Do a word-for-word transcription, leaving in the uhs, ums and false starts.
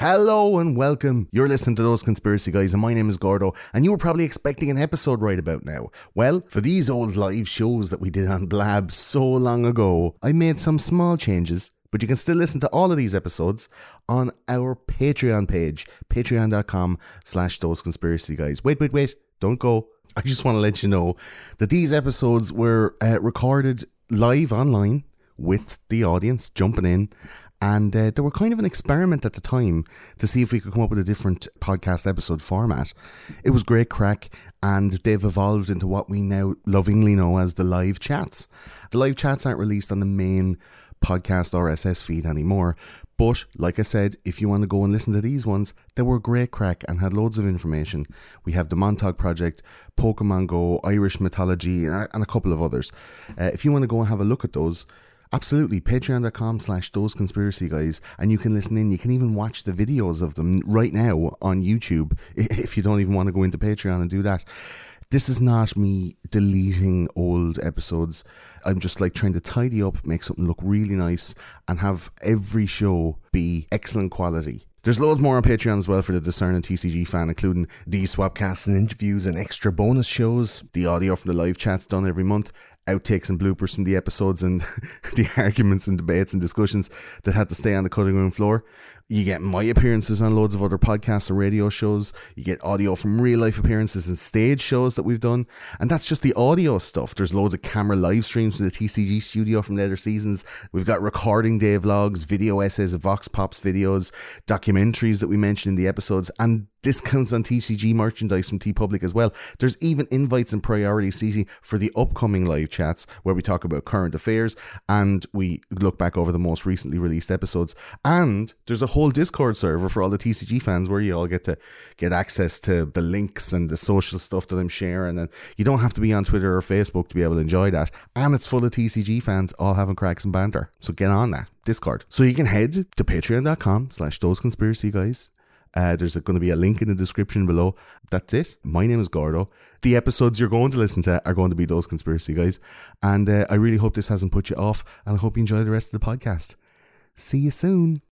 Hello and welcome. You're listening to Those Conspiracy Guys and my name is Gordo, and you were probably expecting an episode right about now. Well, for these old live shows that we did on Blab so long ago, I made some small changes, but you can still listen to all of these episodes on our Patreon page, patreon.com slash Those Conspiracy Guys. Wait, wait, wait, don't go. I just want to let you know that these episodes were uh, recorded live online with the audience jumping in. And uh, they were kind of an experiment at the time to see if we could come up with a different podcast episode format. It was great crack, and they've evolved into what we now lovingly know as the live chats. The live chats aren't released on the main podcast R S S feed anymore. But, like I said, if you want to go and listen to these ones, they were great crack and had loads of information. We have the Montauk Project, Pokemon Go, Irish Mythology, and a couple of others. Uh, if you want to go and have a look at those, absolutely, patreon.com slash those conspiracy guys, and you can listen in. You can even watch the videos of them right now on YouTube if you don't even want to go into Patreon and do that. This is not me deleting old episodes. I'm just like trying to tidy up, make something look really nice, and have every show be excellent quality. There's loads more on Patreon as well for the discerning T C G fan, including these swapcasts and interviews and extra bonus shows, the audio from the live chats done every month, outtakes and bloopers from the episodes, and the arguments and debates and discussions that had to stay on the cutting room floor. You get my appearances on loads of other podcasts and radio shows. You get audio from real life appearances and stage shows that we've done. And that's just the audio stuff. There's loads of camera live streams from the T C G studio from the other seasons. We've got recording day vlogs, video essays of Vox Pops videos, documentaries that we mentioned in the episodes, and discounts on T C G merchandise from TeePublic as well. There's even invites and priority seating for the upcoming live chats where we talk about current affairs and we look back over the most recently released episodes. And there's a whole Discord server for all the T C G fans where you all get to get access to the links and the social stuff that I'm sharing, and you don't have to be on Twitter or Facebook to be able to enjoy that. And it's full of T C G fans all having cracks and banter. So get on that Discord. So you can head to patreon.com slash those conspiracy guys. Uh, there's going to be a link in the description below. That's it. My name is Gordo. The episodes you're going to listen to are going to be Those Conspiracy Guys. And uh, I really hope this hasn't put you off. And I hope you enjoy the rest of the podcast. See you soon.